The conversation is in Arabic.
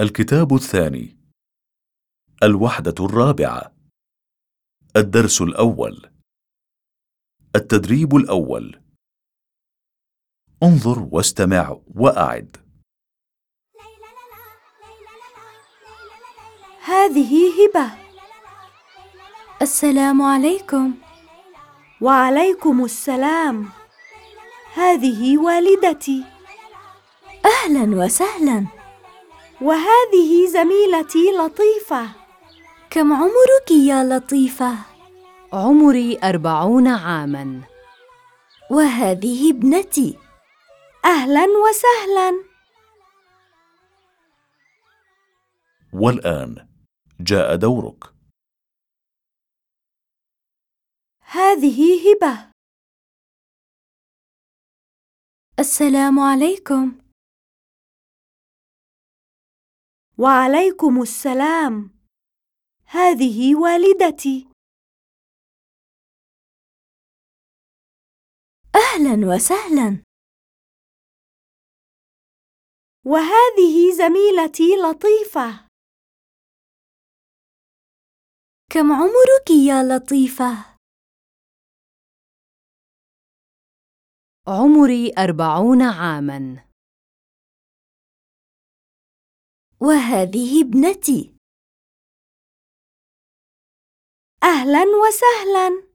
الكتاب الثاني. الوحدة الرابعة. الدرس الأول. التدريب الأول. انظر واستمع وأعد. هذه هبة. السلام عليكم. وعليكم السلام. هذه والدتي. أهلا وسهلا. وهذه زميلتي لطيفة. كم عمرك يا لطيفة؟ عمري 40 عاماً. وهذه ابنتي. أهلا وسهلا. والآن جاء دورك. هذه هبة. السلام عليكم. وعليكم السلام. هذه والدتي. أهلا وسهلا. وهذه زميلتي لطيفة. كم عمرك يا لطيفة؟ عمري 40 عاماً. وهذه ابنتي. أهلا وسهلا.